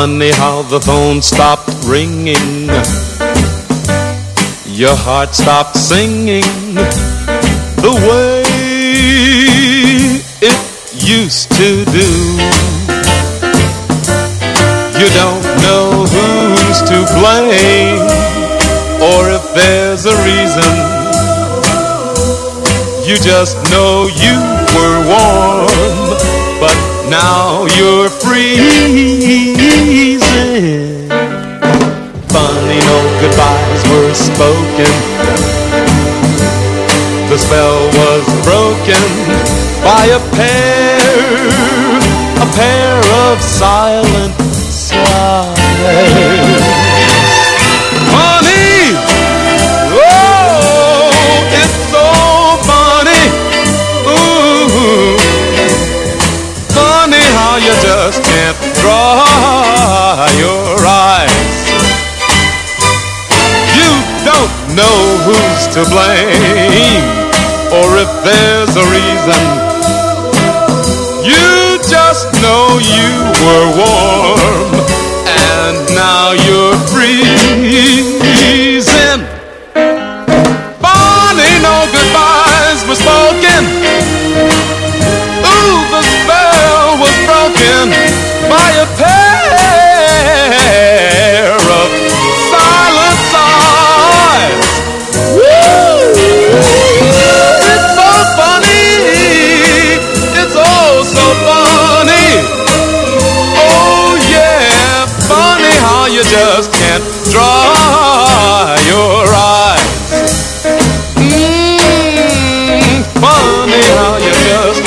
Funny how the phone stopped ringing, your heart stopped singing the way it used to do. You don't know who's to blame or if there's a reason. You just know you were warm, but now you're freezing. Funny, no goodbyes were spoken. The spell was broken by a pair of silent slides. Funny, oh, it's so funny. Ooh, funny how you just can't dry your eyes. You don't know who's to blame or if there's a reason. You just know you were warm and now you're freezing. Funny, no goodbyes were spoken. Ooh, the spell was broken by a pair of silent sighs. Woo! It's so funny. It's oh so funny. Oh yeah, funny how you just can't dry your eyes. Funny how you just